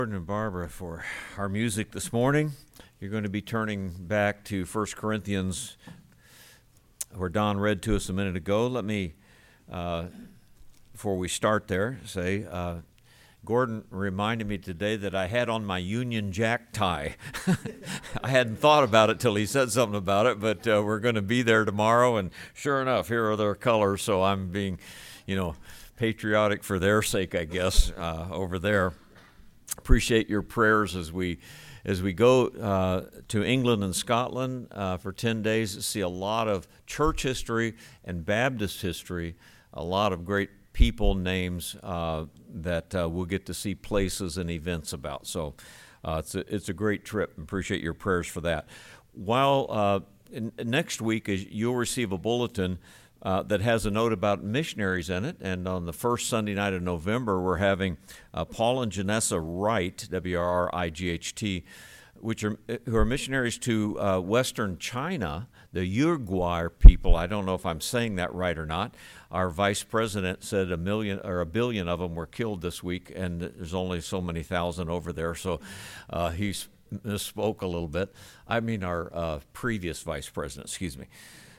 Gordon and Barbara for our music this morning. You're going to be turning back to 1 Corinthians, where Don read to us a minute ago. Let me, before we start there, say, Gordon reminded me today that I had on my Union Jack tie. I hadn't thought about it till he said something about it, but we're going to be there tomorrow, and sure enough, here are their colors, so I'm being, patriotic for their sake, I guess, over there. Appreciate your prayers as we go to England and Scotland for 10 days to see a lot of church history and Baptist history, a lot of great people, names that we'll get to see places and events about. So it's a great trip. Appreciate your prayers for that. While next week you'll receive a bulletin that has a note about missionaries in it, and on the first Sunday night of November, we're having Paul and Janessa Wright, W-R-I-G-H-T, who are missionaries to Western China, the Uruguay people. I don't know if I'm saying that right or not. Our vice president said a billion of them were killed this week, and there's only so many thousand over there, so he misspoke a little bit. I mean our previous vice president, excuse me.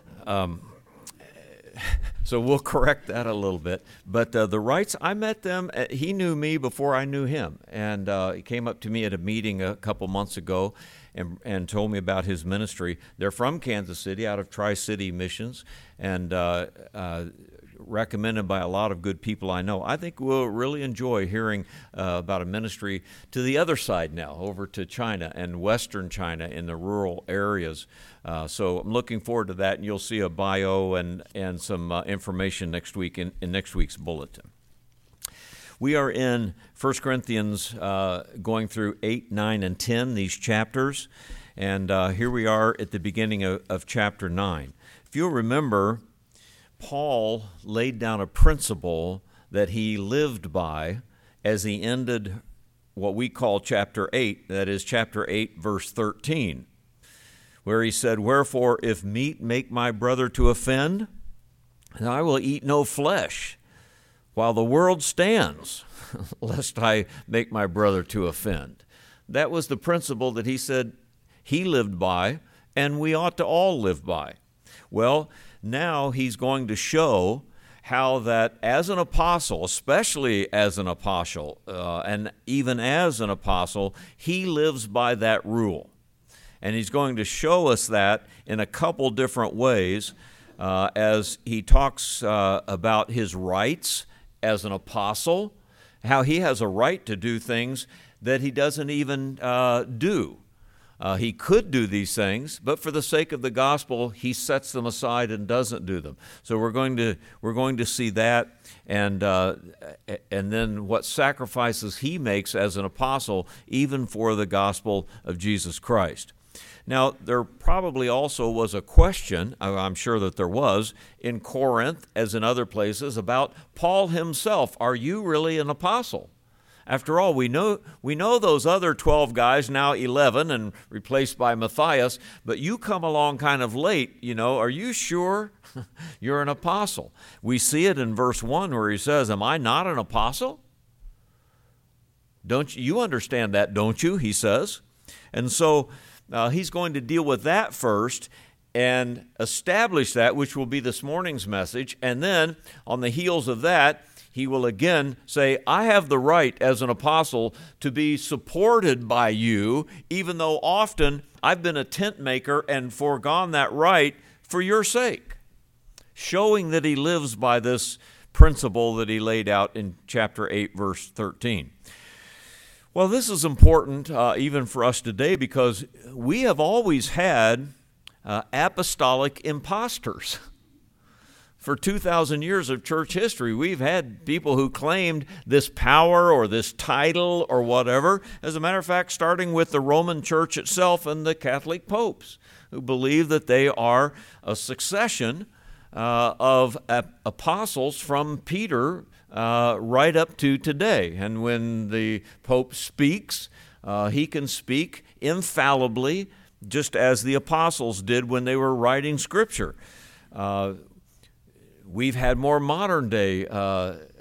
So we'll correct that a little bit. But the Wrights, I met them. He knew me before I knew him. And he came up to me at a meeting a couple months ago and told me about his ministry. They're from Kansas City, out of Tri-City Missions, and recommended by a lot of good people I know. I think we'll really enjoy hearing about a ministry to the other side now, over to China and Western China in the rural areas. So I'm looking forward to that, and you'll see a bio and some information next week in next week's bulletin. We are in 1 Corinthians going through 8, 9, and 10, these chapters, and here we are at the beginning of chapter 9. If you'll remember, Paul laid down a principle that he lived by as he ended what we call chapter 8, that is chapter 8, verse 13, where he said, "Wherefore, if meat make my brother to offend, then I will eat no flesh while the world stands, lest I make my brother to offend." That was the principle that he said he lived by, and we ought to all live by. Well, now he's going to show how that as an apostle, especially as an apostle, and even as an apostle, he lives by that rule. And he's going to show us that in a couple different ways as he talks about his rights as an apostle, how he has a right to do things that he doesn't even do. He could do these things, but for the sake of the gospel, he sets them aside and doesn't do them. So we're going to see that, and then what sacrifices he makes as an apostle, even for the gospel of Jesus Christ. Now, there probably also was a question, I'm sure that there was, in Corinth, as in other places, about Paul himself. Are you really an apostle? After all, we know those other 12 guys, now 11 and replaced by Matthias, but you come along kind of late, Are you sure you're an apostle? We see it in verse 1 where he says, "Am I not an apostle?" Don't you understand that, don't you? He says. And so he's going to deal with that first and establish that, which will be this morning's message. And then on the heels of that, he will again say, I have the right as an apostle to be supported by you, even though often I've been a tent maker and foregone that right for your sake. Showing that he lives by this principle that he laid out in chapter 8, verse 13. Well, this is important even for us today because we have always had apostolic imposters. For 2,000 years of church history, we've had people who claimed this power or this title or whatever. As a matter of fact, starting with the Roman Church itself and the Catholic popes, who believe that they are a succession of apostles from Peter right up to today. And when the Pope speaks, he can speak infallibly, just as the apostles did when they were writing Scripture. We've had more modern day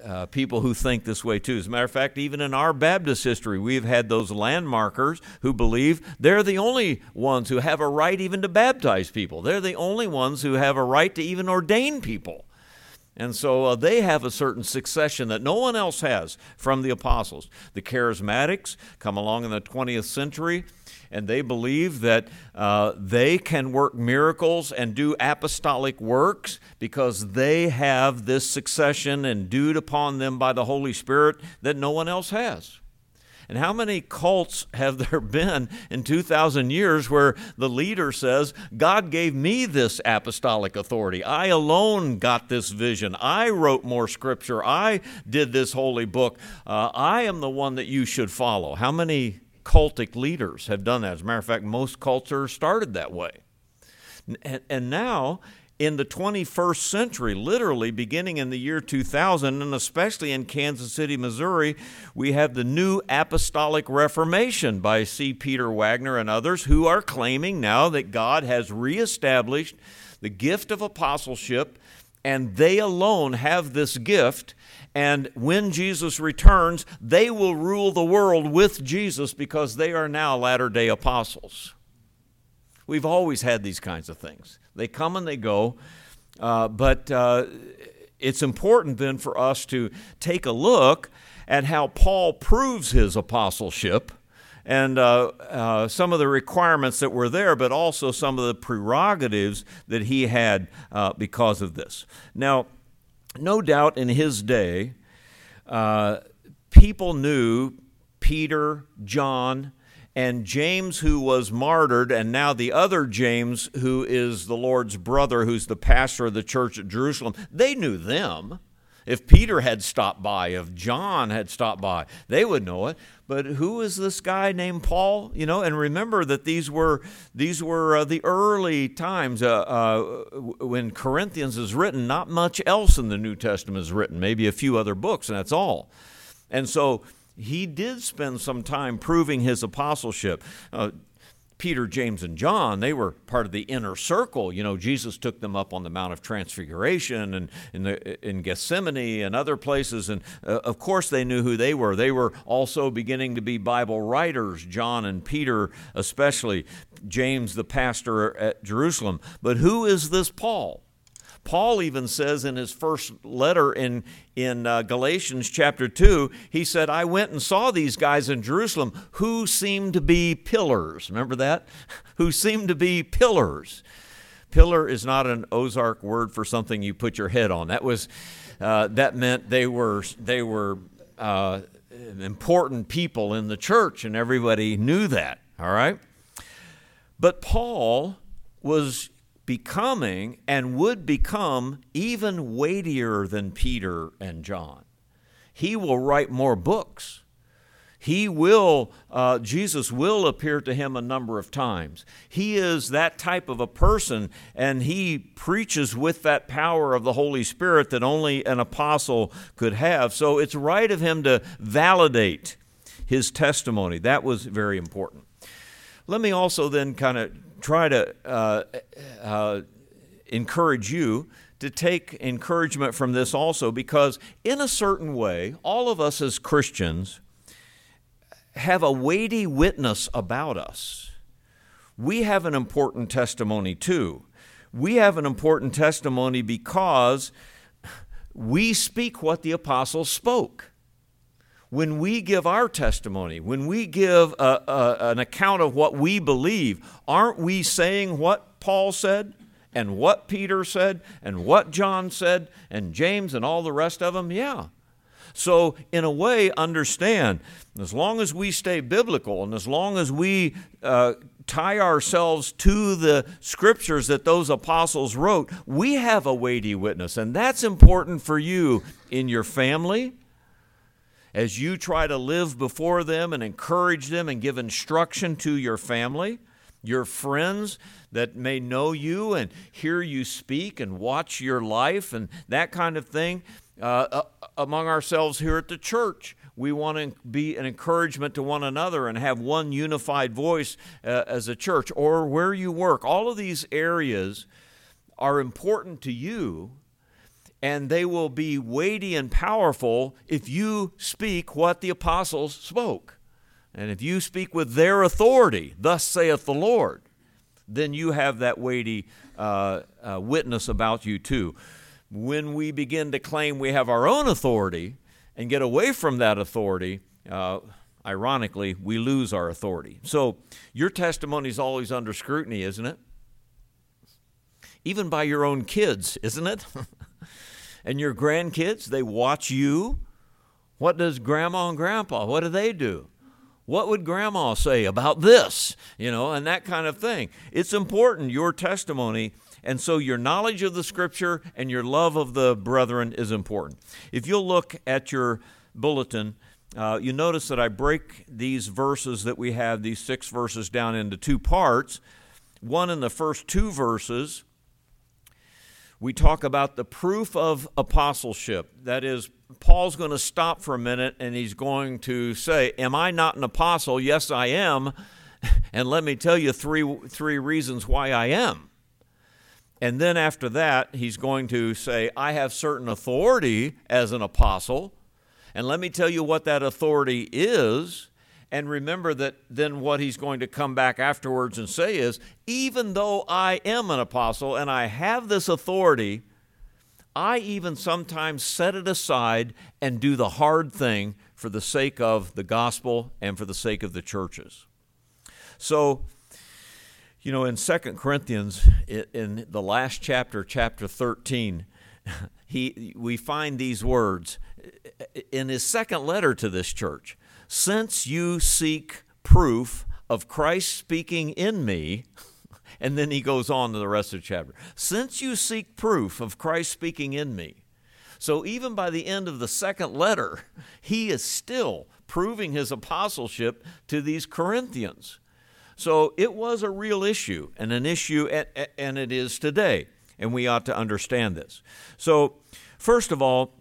people who think this way too. As a matter of fact, even in our Baptist history, we've had those landmarkers who believe they're the only ones who have a right even to baptize people. They're the only ones who have a right to even ordain people. And so they have a certain succession that no one else has from the apostles. The charismatics come along in the 20th century, and they believe that they can work miracles and do apostolic works because they have this succession endued upon them by the Holy Spirit that no one else has. And how many cults have there been in 2,000 years where the leader says, God gave me this apostolic authority. I alone got this vision. I wrote more scripture. I did this holy book. I am the one that you should follow. How many cultic leaders have done that? As a matter of fact, most cults are started that way. And now, in the 21st century, literally beginning in the year 2000, and especially in Kansas City, Missouri, we have the New Apostolic Reformation by C. Peter Wagner and others who are claiming now that God has reestablished the gift of apostleship, and they alone have this gift. And when Jesus returns, they will rule the world with Jesus because they are now Latter-day Apostles. We've always had these kinds of things. They come and they go, but it's important then for us to take a look at how Paul proves his apostleship and some of the requirements that were there, but also some of the prerogatives that he had because of this. Now, no doubt in his day, people knew Peter, John, and James, who was martyred, and now the other James, who is the Lord's brother, who's the pastor of the church at Jerusalem. They knew them. If Peter had stopped by, if John had stopped by, they would know it. But who is this guy named Paul? You know, and remember that these were the early times when Corinthians is written. Not much else in the New Testament is written. Maybe a few other books, and that's all. And so he did spend some time proving his apostleship. Peter, James, and John, they were part of the inner circle. You know, Jesus took them up on the Mount of Transfiguration and in Gethsemane and other places. And of course, they knew who they were. They were also beginning to be Bible writers, John and Peter especially, James, the pastor at Jerusalem. But who is this Paul? Paul even says in his first letter in Galatians chapter 2, he said, I went and saw these guys in Jerusalem who seemed to be pillars. Remember that? Who seemed to be pillars. Pillar is not an Ozark word for something you put your head on. That meant they were important people in the church, and everybody knew that, all right? But Paul was becoming and would become even weightier than Peter and John. He will write more books. Jesus will appear to him a number of times. He is that type of a person, and he preaches with that power of the Holy Spirit that only an apostle could have. So it's right of him to validate his testimony. That was very important. Let me also then kind of try to encourage you to take encouragement from this also, because in a certain way, all of us as Christians have a weighty witness about us. We have an important testimony too. We have an important testimony because we speak what the apostles spoke. When we give our testimony, when we give an account of what we believe, aren't we saying what Paul said and what Peter said and what John said and James and all the rest of them? Yeah. So in a way, understand, as long as we stay biblical and as long as we tie ourselves to the scriptures that those apostles wrote, we have a weighty witness. And that's important for you in your family, as you try to live before them and encourage them and give instruction to your family, your friends that may know you and hear you speak and watch your life and that kind of thing. Among ourselves here at the church, we want to be an encouragement to one another and have one unified voice as a church, or where you work. All of these areas are important to you, and they will be weighty and powerful if you speak what the apostles spoke. And if you speak with their authority, thus saith the Lord, then you have that weighty witness about you too. When we begin to claim we have our own authority and get away from that authority, ironically, we lose our authority. So your testimony is always under scrutiny, isn't it? Even by your own kids, isn't it? And your grandkids, they watch you. What does grandma and grandpa, what do they do? What would grandma say about this? And that kind of thing. It's important, your testimony. And so your knowledge of the Scripture and your love of the brethren is important. If you'll look at your bulletin, you notice that I break these verses that we have, these 6 verses, down into 2 parts. One, in the first 2 verses, we talk about the proof of apostleship. That is, Paul's going to stop for a minute and he's going to say, am I not an apostle? Yes, I am. And let me tell you three reasons why I am. And then after that, he's going to say, I have certain authority as an apostle. And let me tell you what that authority is. And remember that then what he's going to come back afterwards and say is, even though I am an apostle and I have this authority, I even sometimes set it aside and do the hard thing for the sake of the gospel and for the sake of the churches. So, in 2 Corinthians, in the last chapter, chapter 13, we find these words in his second letter to this church. Since you seek proof of Christ speaking in me, and then he goes on to the rest of the chapter. Since you seek proof of Christ speaking in me. So even by the end of the second letter, he is still proving his apostleship to these Corinthians. So it was a real issue, and an issue, and it is today, and we ought to understand this. So first of all,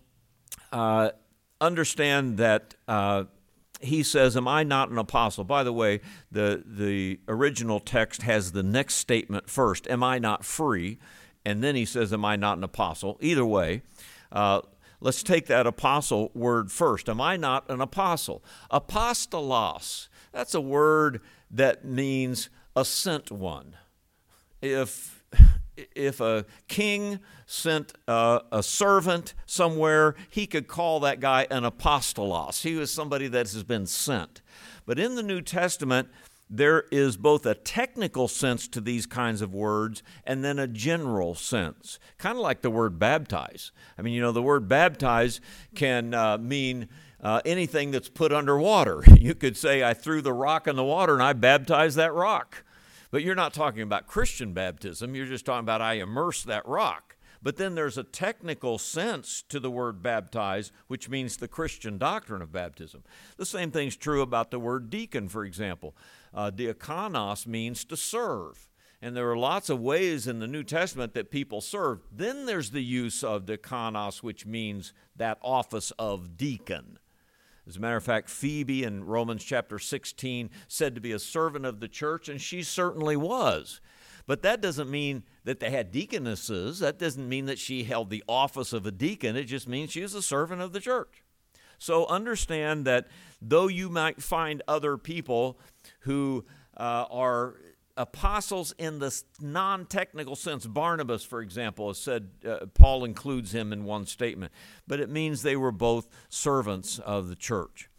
understand that he says, am I not an apostle? By the way, the original text has the next statement first, am I not free? And then he says, am I not an apostle? Either way, let's take that apostle word first. Am I not an apostle? Apostolos, that's a word that means a sent one. If a king sent a servant somewhere, he could call that guy an apostolos. He was somebody that has been sent. But in the New Testament, there is both a technical sense to these kinds of words and then a general sense, kind of like the word baptize. I mean, the word baptize can mean anything that's put underwater. You could say, I threw the rock in the water and I baptized that rock. But you're not talking about Christian baptism. You're just talking about I immerse that rock. But then there's a technical sense to the word baptize, which means the Christian doctrine of baptism. The same thing's true about the word deacon, for example. Diakonos means to serve. And there are lots of ways in the New Testament that people serve. Then there's the use of diakonos, which means that office of deacon. As a matter of fact, Phoebe in Romans chapter 16 said to be a servant of the church, and she certainly was. But that doesn't mean that they had deaconesses. That doesn't mean that she held the office of a deacon. It just means she was a servant of the church. So understand that though you might find other people who are apostles in the non-technical sense, Barnabas, for example, has said, Paul includes him in one statement, but it means they were both servants of the church.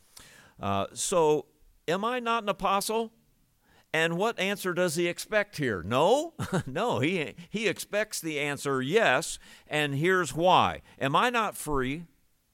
So am I not an apostle? And what answer does he expect here? No? No, he expects the answer yes, and here's why. Am I not free?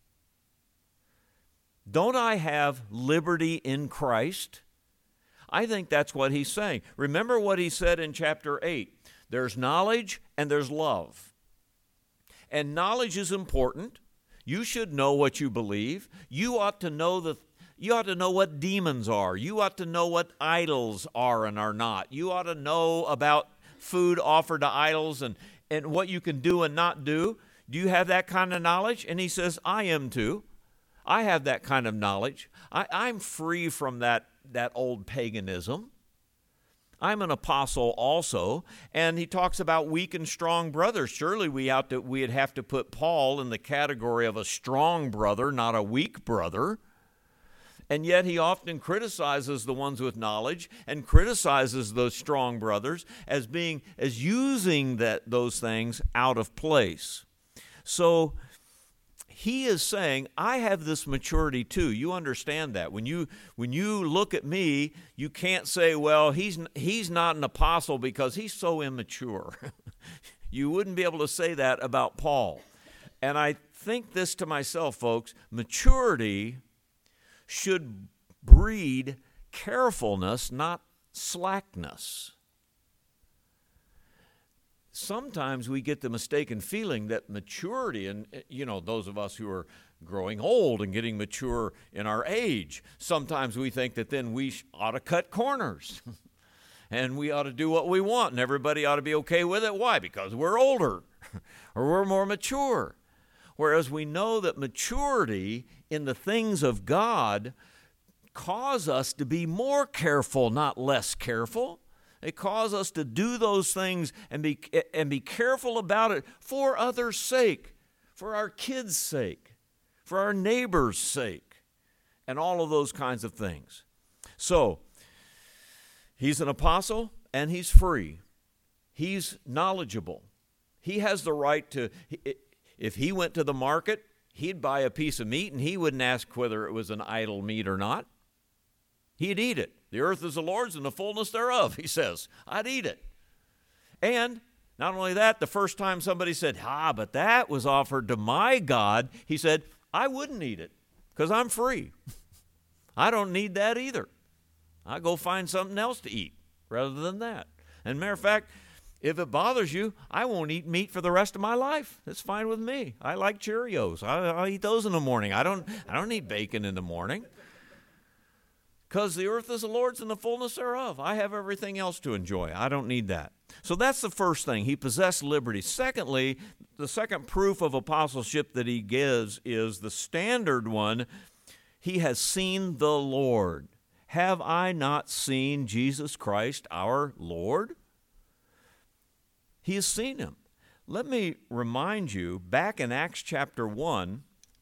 Don't I have liberty in Christ? I think that's what he's saying. Remember what he said in chapter 8. There's knowledge and there's love. And knowledge is important. You should know what you believe. You ought to know what demons are. You ought to know what idols are and are not. You ought to know about food offered to idols and what you can do and not do. Do you have that kind of knowledge? And he says, I am too. I have that kind of knowledge. I'm free from that old paganism. I'm an apostle also. And he talks about weak and strong brothers. Surely we'd have to put Paul in the category of a strong brother, not a weak brother. And yet he often criticizes the ones with knowledge and criticizes those strong brothers as using those things out of place. So he is saying, I have this maturity too. You understand that. When you look at me, you can't say, well, he's not an apostle because he's so immature. You wouldn't be able to say that about Paul. And I think this to myself, folks, maturity should breed carefulness, not slackness. Sometimes we get the mistaken feeling that maturity, and those of us who are growing old and getting mature in our age, sometimes we think that then we ought to cut corners and we ought to do what we want and everybody ought to be okay with it. Why? Because we're older or we're more mature. Whereas we know that maturity in the things of God cause us to be more careful, not less careful. It causes us to do those things and be careful about it for others' sake, for our kids' sake, for our neighbors' sake, and all of those kinds of things. So, he's an apostle and he's free. He's knowledgeable. He has the right to, if he went to the market, he'd buy a piece of meat and he wouldn't ask whether it was an idle meat or not. He'd eat it. The earth is the Lord's and the fullness thereof, he says. I'd eat it. And not only that, the first time somebody said, but that was offered to my God, he said, I wouldn't eat it because I'm free. I don't need that either. I go find something else to eat rather than that. And matter of fact, if it bothers you, I won't eat meat for the rest of my life. It's fine with me. I like Cheerios. I'll eat those in the morning. I don't eat bacon in the morning. Because the earth is the Lord's and the fullness thereof. I have everything else to enjoy. I don't need that. So that's the first thing. He possessed liberty. Secondly, the second proof of apostleship that he gives is the standard one. He has seen the Lord. Have I not seen Jesus Christ, our Lord? He has seen him. Let me remind you, back in Acts chapter 1,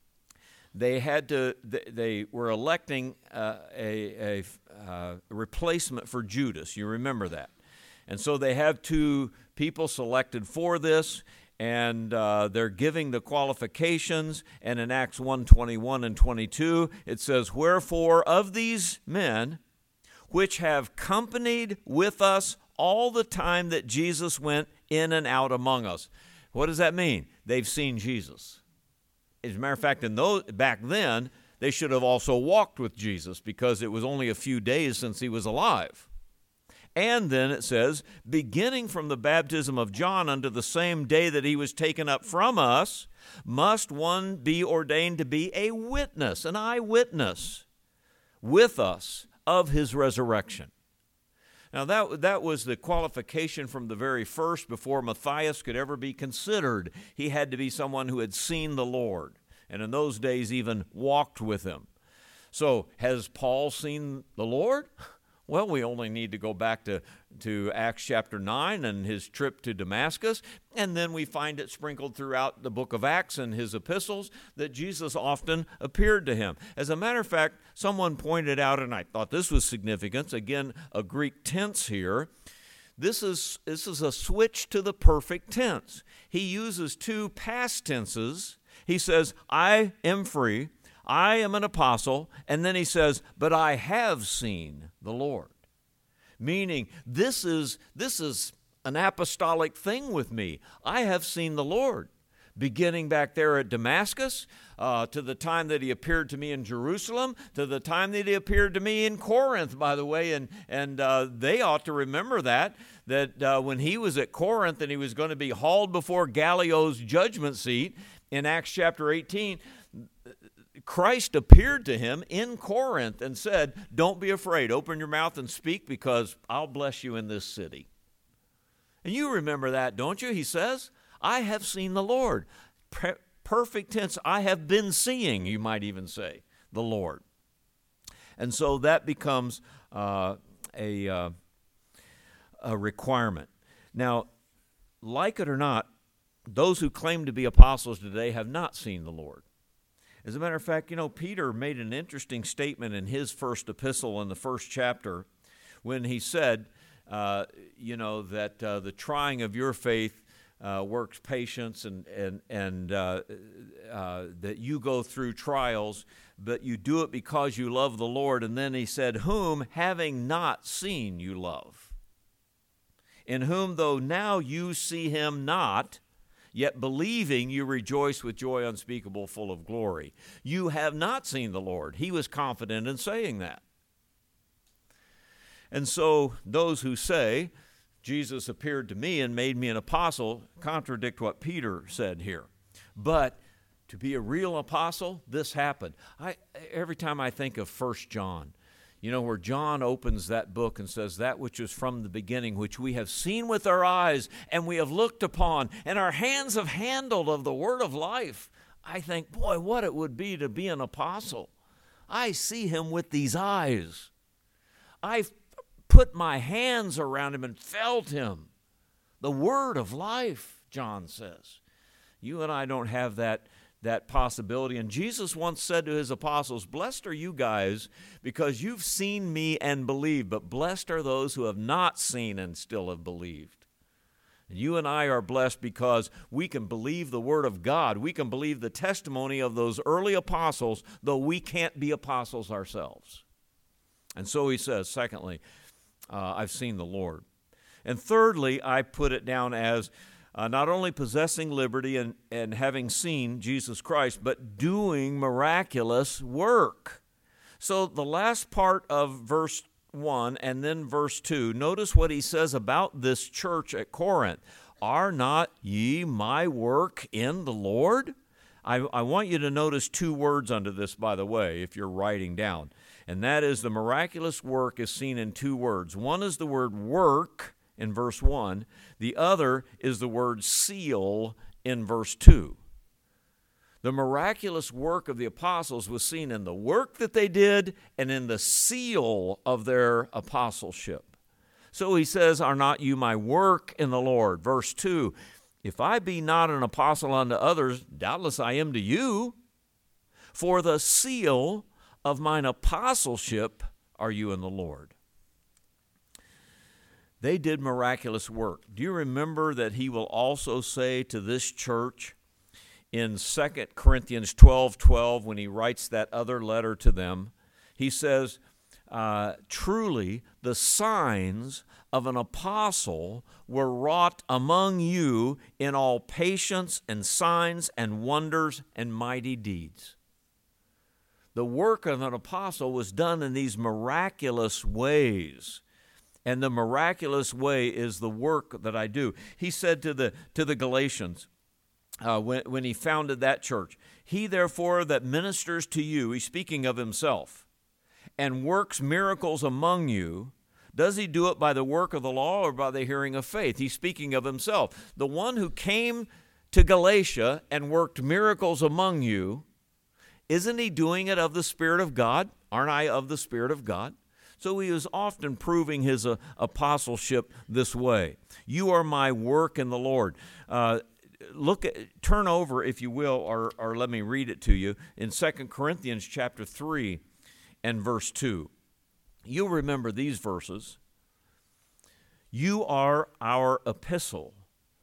they were electing a replacement for Judas. You remember that. And so they have two people selected for this, and they're giving the qualifications. And in Acts 1:21 and 22, it says, wherefore of these men which have companied with us all the time that Jesus went in and out among us. What does that mean? They've seen Jesus. As a matter of fact, back then, they should have also walked with Jesus because it was only a few days since he was alive. And then it says, beginning from the baptism of John unto the same day that he was taken up from us, must one be ordained to be a witness, an eyewitness with us of his resurrection. Now, that was the qualification from the very first before Matthias could ever be considered. He had to be someone who had seen the Lord, and in those days even walked with him. So, has Paul seen the Lord? Well, we only need to go back to Acts chapter 9 and his trip to Damascus, and then we find it sprinkled throughout the book of Acts and his epistles that Jesus often appeared to him. As a matter of fact, someone pointed out, and I thought this was significant, again, a Greek tense here. This is a switch to the perfect tense. He uses two past tenses. He says, I am free. I am an apostle, and then he says, but I have seen the Lord. Meaning, this is an apostolic thing with me. I have seen the Lord. Beginning back there at Damascus, to the time that he appeared to me in Jerusalem, to the time that he appeared to me in Corinth, by the way, and they ought to remember that when he was at Corinth and he was going to be hauled before Gallio's judgment seat in Acts chapter 18, Christ appeared to him in Corinth and said, don't be afraid, open your mouth and speak because I'll bless you in this city. And you remember that, don't you? He says, I have seen the Lord. Perfect tense, I have been seeing, you might even say, the Lord. And so that becomes a a requirement. Now, like it or not, those who claim to be apostles today have not seen the Lord. As a matter of fact, Peter made an interesting statement in his first epistle in the first chapter when he said, that the trying of your faith works patience, and that you go through trials, but you do it because you love the Lord. And then he said, whom having not seen you love, in whom though now you see him not, yet believing you rejoice with joy unspeakable, full of glory. You have not seen the Lord. He was confident in saying that. And so those who say, Jesus appeared to me and made me an apostle, contradict what Peter said here. But to be a real apostle, this happened. Every time I think of 1 John, where John opens that book and says, that which is from the beginning, which we have seen with our eyes and we have looked upon, and our hands have handled of the word of life. I think, boy, what it would be to be an apostle. I see him with these eyes. I've put my hands around him and felt him. The word of life, John says. You and I don't have that possibility. And Jesus once said to his apostles, blessed are you guys because you've seen me and believed, but blessed are those who have not seen and still have believed. And you and I are blessed because we can believe the word of God. We can believe the testimony of those early apostles, though we can't be apostles ourselves. And so he says, secondly, I've seen the Lord. And thirdly, I put it down as not only possessing liberty and having seen Jesus Christ, but doing miraculous work. So the last part of verse 1 and then verse 2, notice what he says about this church at Corinth. Are not ye my work in the Lord? I want you to notice two words under this, by the way, if you're writing down. And that is the miraculous work is seen in two words. One is the word work in verse 1. The other is the word seal in verse 2. The miraculous work of the apostles was seen in the work that they did and in the seal of their apostleship. So he says, are not you my work in the Lord? Verse 2, if I be not an apostle unto others, doubtless I am to you. For the seal of mine apostleship are you in the Lord. They did miraculous work. Do you remember that he will also say to this church in 2 Corinthians 12:12, when he writes that other letter to them, he says, truly the signs of an apostle were wrought among you in all patience and signs and wonders and mighty deeds. The work of an apostle was done in these miraculous ways. And the miraculous way is the work that I do. He said to the Galatians, when he founded that church, he therefore that ministers to you, he's speaking of himself, and works miracles among you, does he do it by the work of the law or by the hearing of faith? He's speaking of himself. The one who came to Galatia and worked miracles among you, isn't he doing it of the Spirit of God? Aren't I of the Spirit of God? So he is often proving his apostleship this way. You are my work in the Lord. Turn over, if you will, or let me read it to you, in 2 Corinthians chapter 3 and verse 2. You'll remember these verses. You are our epistle,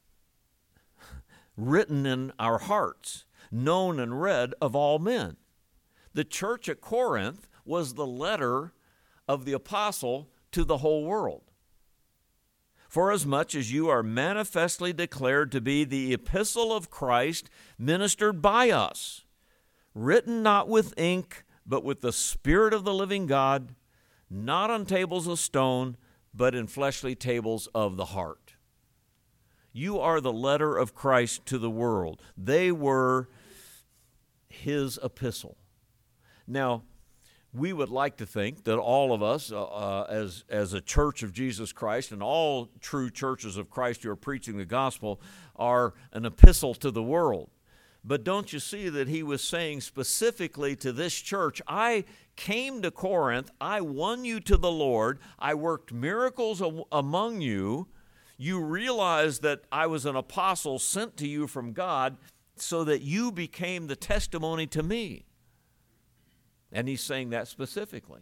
written in our hearts, known and read of all men. The church at Corinth was the letter of the apostle to the whole world. Forasmuch as you are manifestly declared to be the epistle of Christ ministered by us, written not with ink, but with the Spirit of the living God, not on tables of stone, but in fleshly tables of the heart. You are the letter of Christ to the world. They were his epistle. Now, we would like to think that all of us, as a church of Jesus Christ, and all true churches of Christ who are preaching the gospel, are an epistle to the world. But don't you see that he was saying specifically to this church, I came to Corinth, I won you to the Lord, I worked miracles among you, you realized that I was an apostle sent to you from God so that you became the testimony to me. And he's saying that specifically.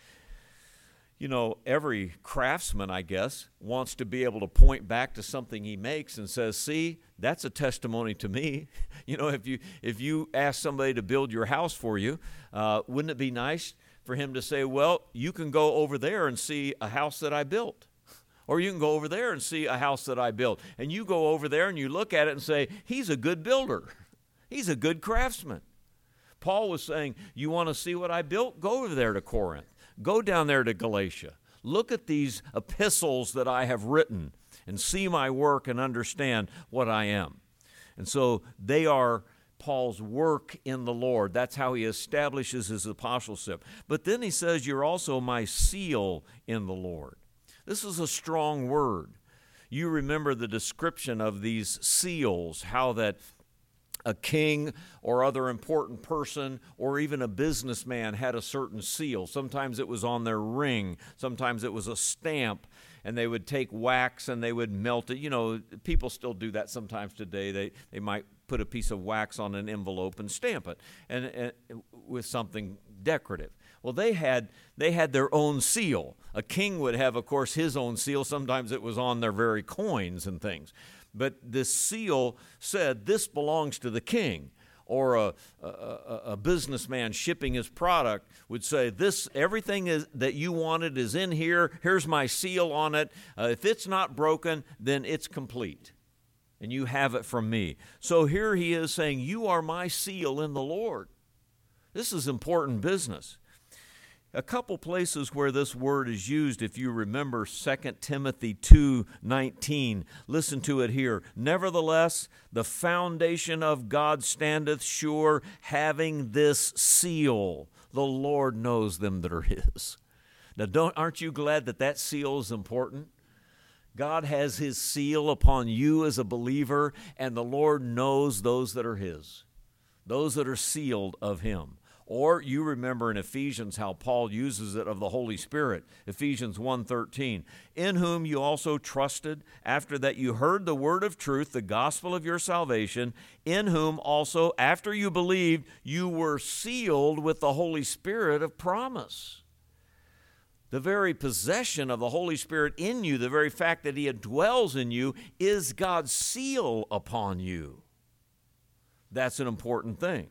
You know, every craftsman, I guess, wants to be able to point back to something he makes and says, see, that's a testimony to me. You know, if you ask somebody to build your house for you, wouldn't it be nice for him to say, well, you can go over there and see a house that I built. Or you can go over there and see a house that I built. And you go over there and you look at it and say, he's a good builder. He's a good craftsman. Paul was saying, you want to see what I built? Go over there to Corinth. Go down there to Galatia. Look at these epistles that I have written and see my work and understand what I am. And so they are Paul's work in the Lord. That's how he establishes his apostleship. But then he says, you're also my seal in the Lord. This is a strong word. You remember the description of these seals, how that a king or other important person or even a businessman had a certain seal. Sometimes it was on their ring. Sometimes it was a stamp, and they would take wax and they would melt it. You know, people still do that sometimes today. They might put a piece of wax on an envelope and stamp it and with something decorative. Well, they had their own seal. A king would have, of course, his own seal. Sometimes it was on their very coins and things. But this seal said, this belongs to the king. Or a businessman shipping his product would say, everything that you wanted is in here. Here's my seal on it. If it's not broken, then it's complete. And you have it from me. So here he is saying, you are my seal in the Lord. This is important business. A couple places where this word is used, if you remember 2 Timothy 2:19, listen to it here. Nevertheless, the foundation of God standeth sure, having this seal. The Lord knows them that are his. Now, aren't you glad that seal is important? God has his seal upon you as a believer, and the Lord knows those that are his, those that are sealed of him. Or you remember in Ephesians how Paul uses it of the Holy Spirit. Ephesians 1:13, in whom you also trusted, after that you heard the word of truth, the gospel of your salvation, in whom also, after you believed, you were sealed with the Holy Spirit of promise. The very possession of the Holy Spirit in you, the very fact that he dwells in you, is God's seal upon you. That's an important thing.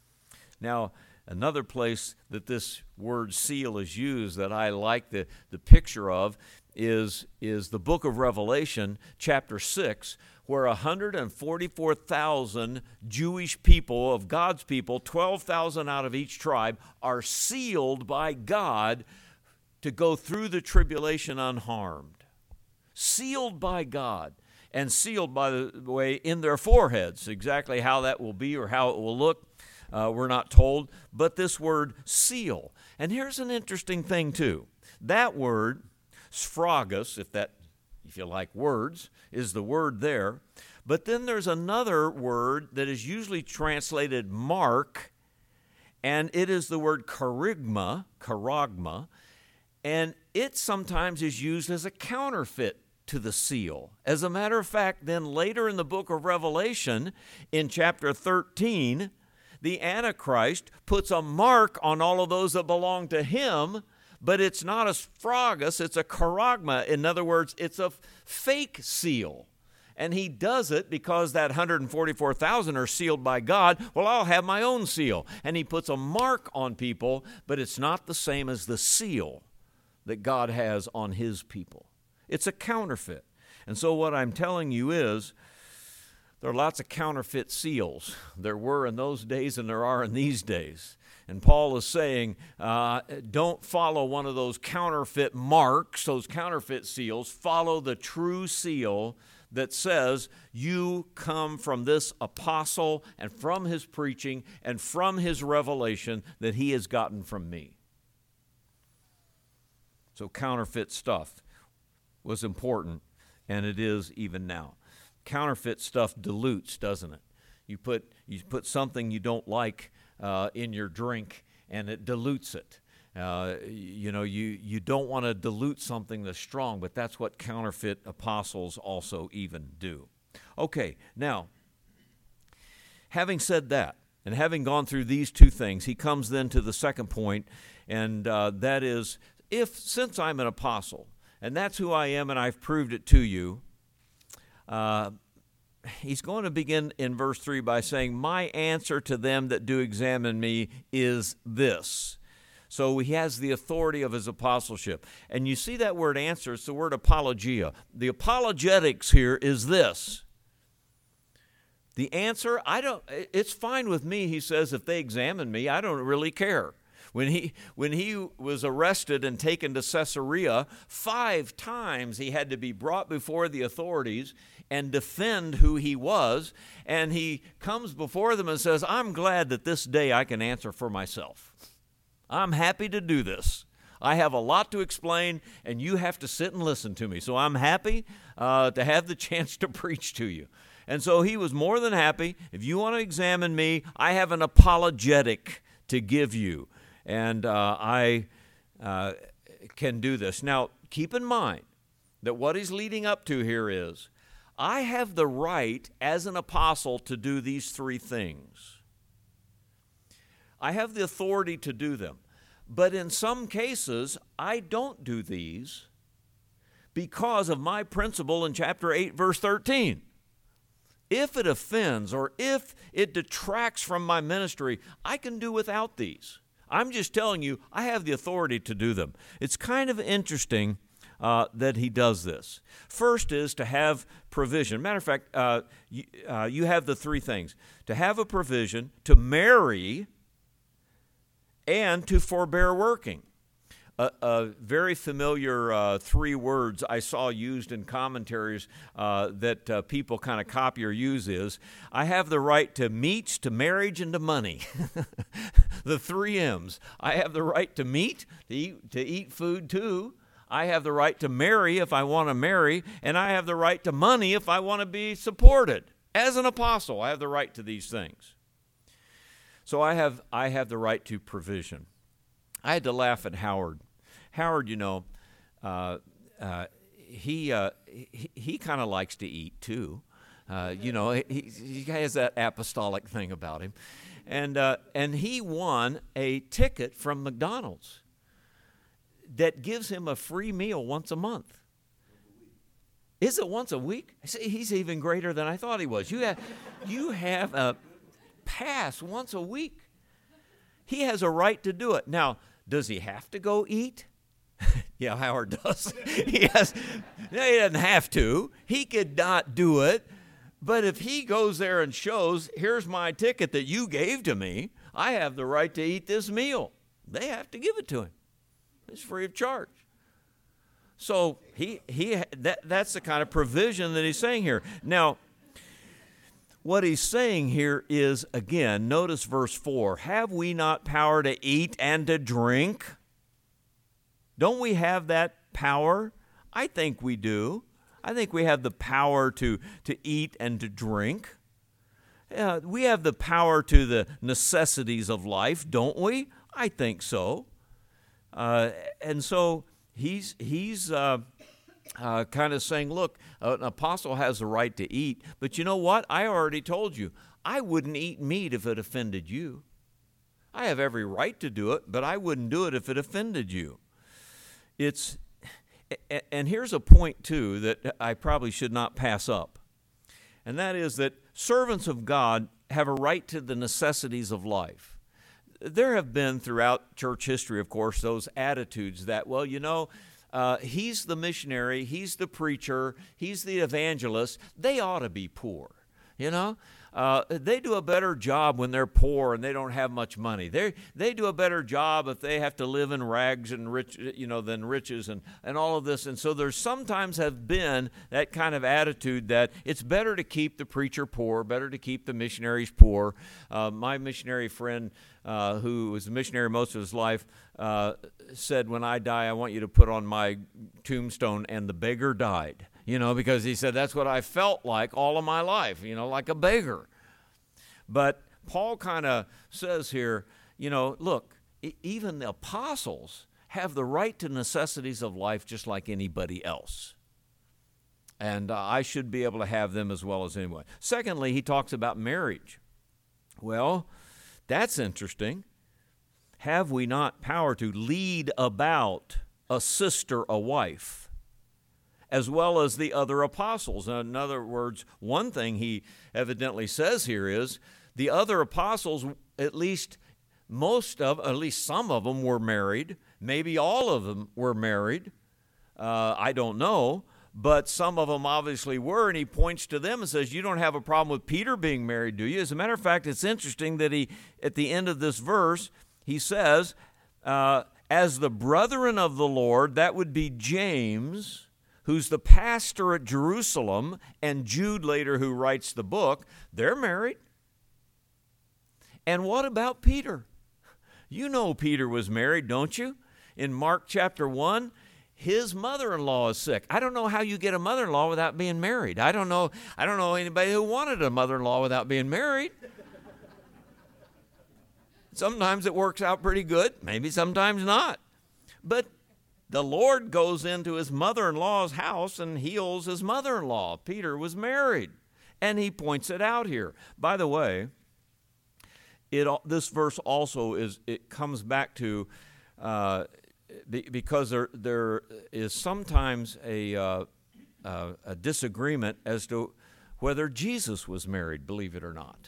Now, another place that this word seal is used that I like the picture of is the book of Revelation, chapter 6, where 144,000 Jewish people, of God's people, 12,000 out of each tribe, are sealed by God to go through the tribulation unharmed. Sealed by God, and sealed, by the way, in their foreheads. Exactly how that will be or how it will look, we're not told, but this word seal. And here's an interesting thing too. That word, sphragus, if you like words, is the word there. But then there's another word that is usually translated mark, and it is the word charagma, and it sometimes is used as a counterfeit to the seal. As a matter of fact, then later in the book of Revelation, in chapter 13, the Antichrist puts a mark on all of those that belong to him, but it's not a sphragus, it's a charagma. In other words, it's a fake seal. And he does it because that 144,000 are sealed by God. Well, I'll have my own seal. And he puts a mark on people, but it's not the same as the seal that God has on his people. It's a counterfeit. And so what I'm telling you is, there are lots of counterfeit seals. There were in those days and there are in these days. And Paul is saying, don't follow one of those counterfeit marks, those counterfeit seals. Follow the true seal that says you come from this apostle and from his preaching and from his revelation that he has gotten from me. So counterfeit stuff was important, and it is even now. Counterfeit stuff dilutes, doesn't it? You put something you don't like in your drink, and it dilutes it. You don't want to dilute something that's strong, but that's what counterfeit apostles also even do. Okay, now, having said that, and having gone through these two things, he comes then to the second point, and that is, since I'm an apostle, and that's who I am, and I've proved it to you, he's going to begin in verse 3 by saying, my answer to them that do examine me is this. So he has the authority of his apostleship. And you see that word answer, it's the word apologia. The apologetics here is this. The answer, it's fine with me, he says, if they examine me, I don't really care. When he was arrested and taken to Caesarea, 5 times he had to be brought before the authorities and defend who he was. And he comes before them and says, I'm glad that this day I can answer for myself. I'm happy to do this. I have a lot to explain, and you have to sit and listen to me. So I'm happy to have the chance to preach to you. And so he was more than happy. If you want to examine me, I have an apologetic to give you. And I can do this. Now, keep in mind that what he's leading up to here is, I have the right as an apostle to do these 3 things. I have the authority to do them. But in some cases, I don't do these because of my principle in chapter 8, verse 13. If it offends or if it detracts from my ministry, I can do without these. I'm just telling you, I have the authority to do them. It's kind of interesting that he does this. First is to have provision. Matter of fact, you have the 3 things. To have a provision, to marry, and to forbear working. A very familiar 3 words I saw used in commentaries that people kind of copy or use is, I have the right to meats, to marriage, and to money. The 3 M's. I have the right to meat, to eat food too. I have the right to marry if I want to marry, and I have the right to money if I want to be supported. As an apostle, I have the right to these things. So I have the right to provision. I had to laugh at Howard. Howard, he kind of likes to eat too. He has that apostolic thing about him, and he won a ticket from McDonald's that gives him a free meal once a month. Is it once a week? He's even greater than I thought he was. You have a pass once a week. He has a right to do it. Now, does he have to go eat? Yeah, Howard does. He doesn't have to. He could not do it. But if he goes there and shows, here's my ticket that you gave to me, I have the right to eat this meal. They have to give it to him. It's free of charge. So that's the kind of provision that he's saying here. Now, what he's saying here is, again, notice verse 4, have we not power to eat and to drink? Don't we have that power? I think we do. I think we have the power to eat and to drink. We have the power to the necessities of life, don't we? I think so. And so he's kind of saying, look, an apostle has the right to eat, but you know what? I already told you, I wouldn't eat meat if it offended you. I have every right to do it, but I wouldn't do it if it offended you. And here's a point, too, that I probably should not pass up, and that is that servants of God have a right to the necessities of life. There have been throughout church history, of course, those attitudes that, well, he's the missionary, he's the preacher, he's the evangelist, they ought to be poor, They do a better job when they're poor and they don't have much money. They do a better job if they have to live in rags and rich, than riches and all of this. And so there sometimes have been that kind of attitude that it's better to keep the preacher poor, better to keep the missionaries poor. My missionary friend, who was a missionary most of his life, said, when I die, I want you to put on my tombstone, and the beggar died. Because he said, that's what I felt like all of my life, like a beggar. But Paul kind of says here, look, even the apostles have the right to necessities of life just like anybody else. And I should be able to have them as well as anyone. Secondly, he talks about marriage. Well, that's interesting. Have we not power to lead about a sister, a wife, as well as the other apostles? In other words, one thing he evidently says here is the other apostles, at least some of them were married. Maybe all of them were married. I don't know. But some of them obviously were, and he points to them and says, you don't have a problem with Peter being married, do you? As a matter of fact, it's interesting that at the end of this verse, he says, as the brethren of the Lord, that would be James, who's the pastor at Jerusalem, and Jude later, who writes the book, they're married. And what about Peter? You know Peter was married, don't you? In Mark chapter 1, his mother-in-law is sick. I don't know how you get a mother-in-law without being married. I don't know anybody who wanted a mother-in-law without being married. Sometimes it works out pretty good, maybe sometimes not. But the Lord goes into his mother-in-law's house and heals his mother-in-law. Peter was married, and he points it out here. By the way, this verse also comes back to because there is sometimes a disagreement as to whether Jesus was married, believe it or not.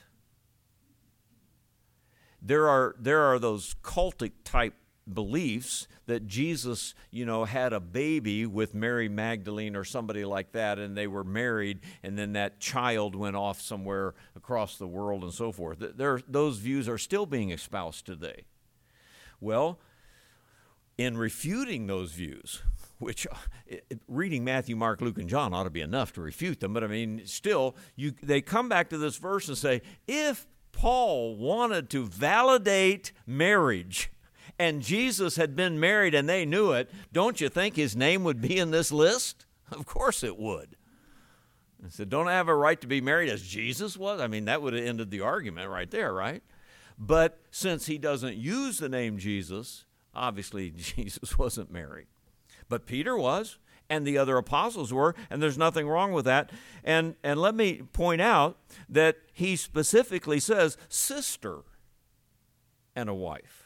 There are those cultic type beliefs that Jesus, had a baby with Mary Magdalene or somebody like that, and they were married, and then that child went off somewhere across the world and so forth. Those views are still being espoused today. Well, in refuting those views, which reading Matthew, Mark, Luke, and John ought to be enough to refute them, but still, they come back to this verse and say, if Paul wanted to validate marriage and Jesus had been married and they knew it, don't you think his name would be in this list? Of course it would. I said, don't I have a right to be married as Jesus was? That would have ended the argument right there, right? But since he doesn't use the name Jesus, obviously Jesus wasn't married. But Peter was, and the other apostles were, and there's nothing wrong with that. And let me point out that he specifically says sister and a wife.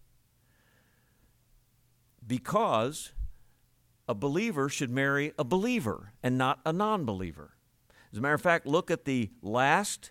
Because a believer should marry a believer and not a non-believer. As a matter of fact, look at the last,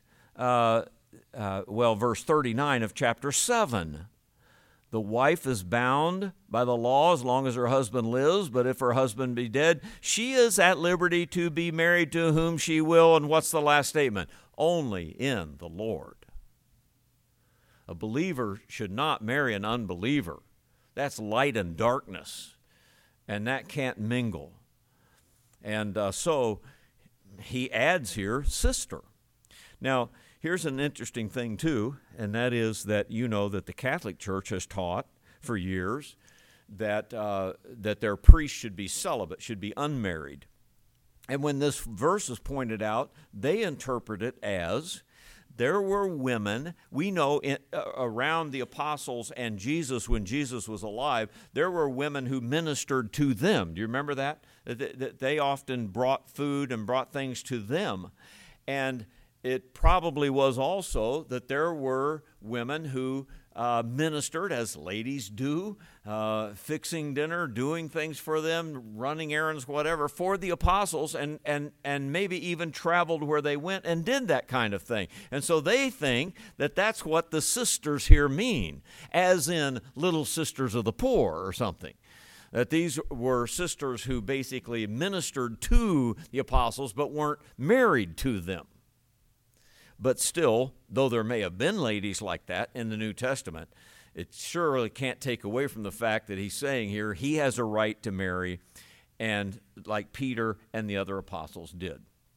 verse 39 of chapter 7. The wife is bound by the law as long as her husband lives, but if her husband be dead, she is at liberty to be married to whom she will. And what's the last statement? Only in the Lord. A believer should not marry an unbeliever. That's light and darkness, and that can't mingle. And so he adds here, sister. Now, here's an interesting thing, too, and that is that that the Catholic Church has taught for years that their priests should be celibate, should be unmarried. And when this verse is pointed out, they interpret it as there were women, we know around the apostles and Jesus, when Jesus was alive, there were women who ministered to them. Do you remember that? That they often brought food and brought things to them. And it probably was also that there were women who ministered, as ladies do, fixing dinner, doing things for them, running errands, whatever, for the apostles, and maybe even traveled where they went and did that kind of thing. And so they think that that's what the sisters here mean, as in little sisters of the poor or something. That these were sisters who basically ministered to the apostles but weren't married to them. But still, though there may have been ladies like that in the New Testament, it surely can't take away from the fact that he's saying here he has a right to marry, and like Peter and the other apostles did.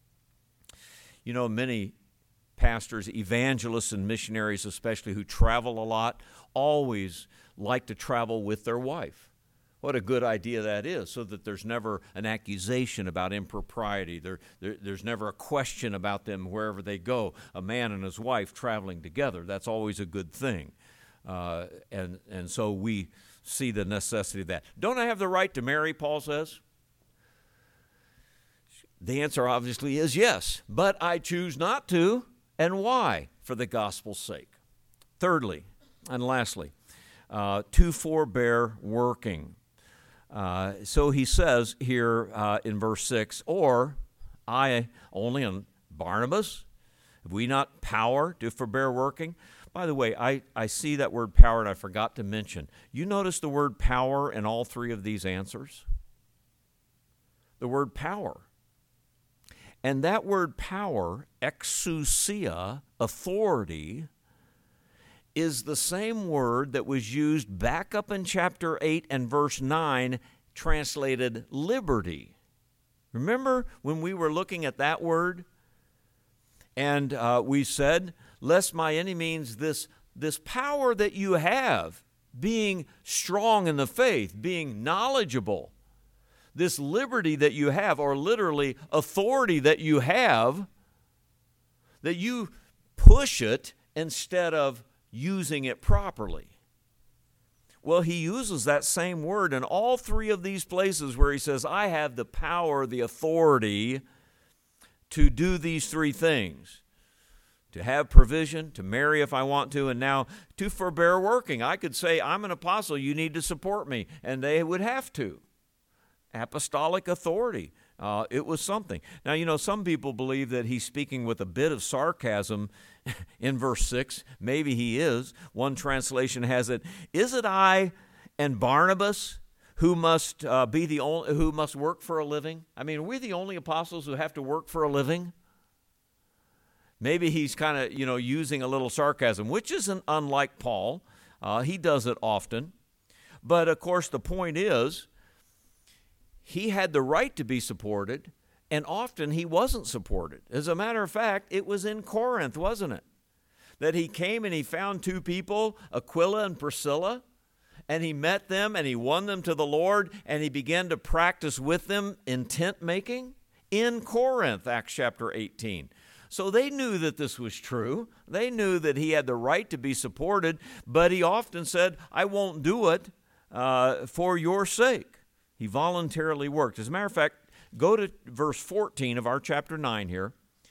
Many pastors, evangelists, and missionaries especially who travel a lot, always like to travel with their wife. What a good idea that is, so that there's never an accusation about impropriety. There's never a question about them wherever they go. A man and his wife traveling together, that's always a good thing. And so we see the necessity of that. Don't I have the right to marry, Paul says? The answer obviously is yes, but I choose not to. And why? For the gospel's sake. Thirdly, and lastly, to forbear working. So he says here in verse 6, or I only and Barnabas, have we not power to forbear working? By the way, I see that word power and I forgot to mention. You notice the word power in all three of these answers? The word power. And that word power, exousia, authority, is the same word that was used back up in chapter 8 and verse 9, translated liberty. Remember when we were looking at that word? And we said, lest by any means this power that you have, being strong in the faith, being knowledgeable, this liberty that you have, or literally authority that you have, that you push it instead of using it properly. Well, he uses that same word in all three of these places where he says, I have the power, the authority to do these three things. To have provision, to marry if I want to, and now to forbear working. I could say, I'm an apostle, you need to support me, and they would have to. Apostolic authority. It was something. Now, some people believe that he's speaking with a bit of sarcasm in verse 6. Maybe he is. One translation has it, is it I and Barnabas who must who must work for a living? I mean, are we the only apostles who have to work for a living? Maybe he's kind of, using a little sarcasm, which isn't unlike Paul. He does it often. But, of course, the point is, he had the right to be supported, and often he wasn't supported. As a matter of fact, it was in Corinth, wasn't it? That he came and he found two people, Aquila and Priscilla, and he met them and he won them to the Lord, and he began to practice with them in tent making in Corinth, Acts chapter 18. So they knew that this was true. They knew that he had the right to be supported, but he often said, I won't do it for your sake. He voluntarily worked. As a matter of fact, go to verse 14 of our chapter 9 here.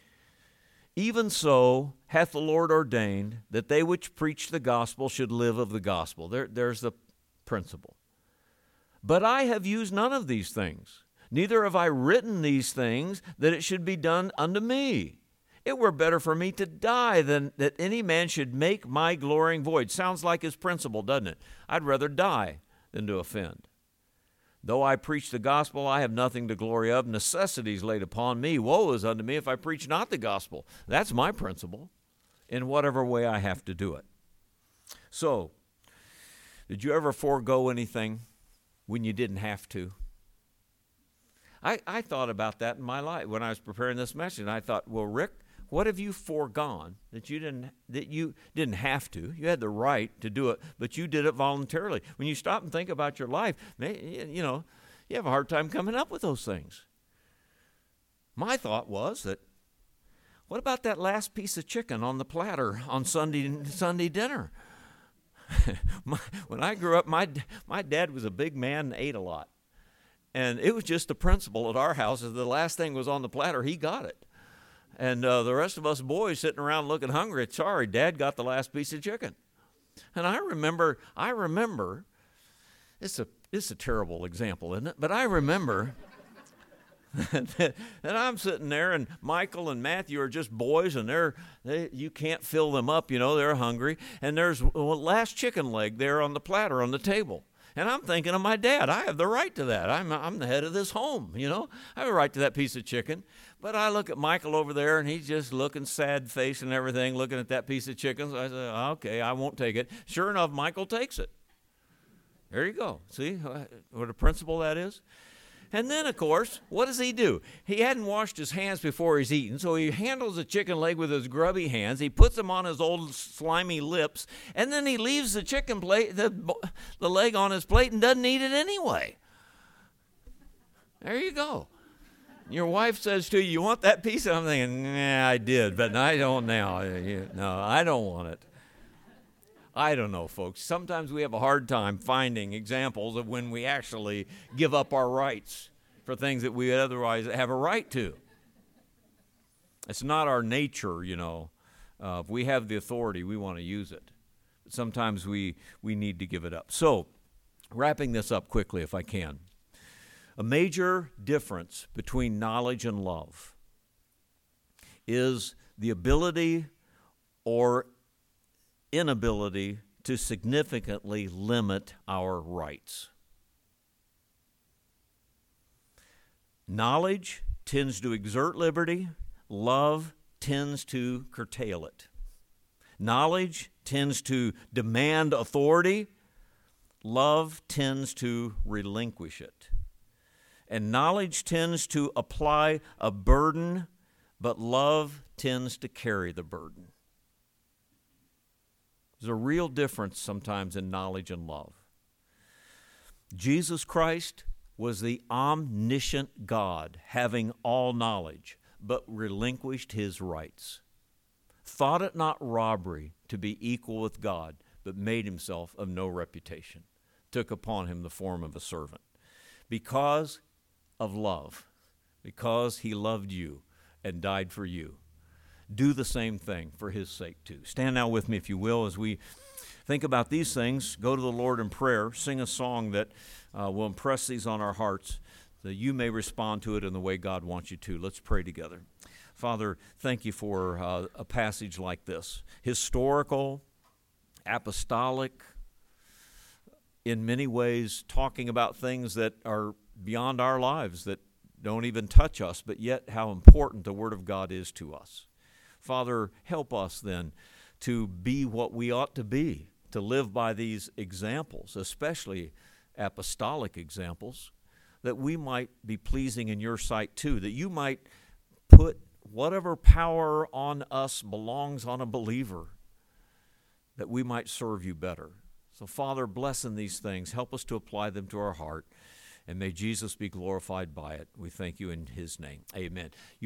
Even so hath the Lord ordained that they which preach the gospel should live of the gospel. There's the principle. But I have used none of these things, neither have I written these things that it should be done unto me. It were better for me to die than that any man should make my glorying void. Sounds like his principle, doesn't it? I'd rather die than to offend. Though I preach the gospel, I have nothing to glory of. Necessities laid upon me. Woe is unto me if I preach not the gospel. That's my principle, in whatever way I have to do it. So, did you ever forego anything when you didn't have to? I thought about that in my life when I was preparing this message. And I thought, well, Rick, what have you foregone that you didn't have to? You had the right to do it, but you did it voluntarily. When you stop and think about your life, you have a hard time coming up with those things. My thought was that, what about that last piece of chicken on the platter on Sunday dinner? When I grew up, my dad was a big man and ate a lot. And it was just the principle at our house, if the last thing was on the platter, he got it. And the rest of us boys sitting around looking hungry, sorry, Dad got the last piece of chicken. And I remember, it's a terrible example, isn't it? But I remember that I'm sitting there, and Michael and Matthew are just boys, and you can't fill them up, they're hungry. And there's a last chicken leg there on the platter on the table. And I'm thinking of my dad. I have the right to that. I'm the head of this home, I have a right to that piece of chicken. But I look at Michael over there, and he's just looking sad face and everything, looking at that piece of chicken. So I said, okay, I won't take it. Sure enough, Michael takes it. There you go. See what a principle that is? And then, of course, what does he do? He hadn't washed his hands before he's eaten, so he handles the chicken leg with his grubby hands. He puts them on his old slimy lips, and then he leaves the chicken plate, the leg on his plate, and doesn't eat it anyway. There you go. Your wife says to you, "You want that piece?" I'm thinking, "Nah, I did, but I don't now. No, I don't want it." I don't know, folks. Sometimes we have a hard time finding examples of when we actually give up our rights for things that we otherwise have a right to. It's not our nature, If we have the authority, we want to use it. But sometimes we need to give it up. So, wrapping this up quickly if I can. A major difference between knowledge and love is the ability or inability to significantly limit our rights. Knowledge tends to exert liberty. Love tends to curtail it. Knowledge tends to demand authority. Love tends to relinquish it. And knowledge tends to apply a burden, but love tends to carry the burden. There's a real difference sometimes in knowledge and love. Jesus Christ was the omniscient God, having all knowledge, but relinquished his rights. Thought it not robbery to be equal with God, but made himself of no reputation. Took upon him the form of a servant. Because of love, because he loved you and died for you. Do the same thing for his sake too. Stand now with me, if you will, as we think about these things. Go to the Lord in prayer. Sing a song that will impress these on our hearts, that you may respond to it in the way God wants you to. Let's pray together. Father, thank you for a passage like this. Historical, apostolic, in many ways talking about things that are beyond our lives, that don't even touch us, but yet how important the Word of God is to us. Father, help us then to be what we ought to be, to live by these examples, especially apostolic examples, that we might be pleasing in your sight too, that you might put whatever power on us belongs on a believer, that we might serve you better. So, Father, bless in these things. Help us to apply them to our heart, and may Jesus be glorified by it. We thank you in his name. Amen.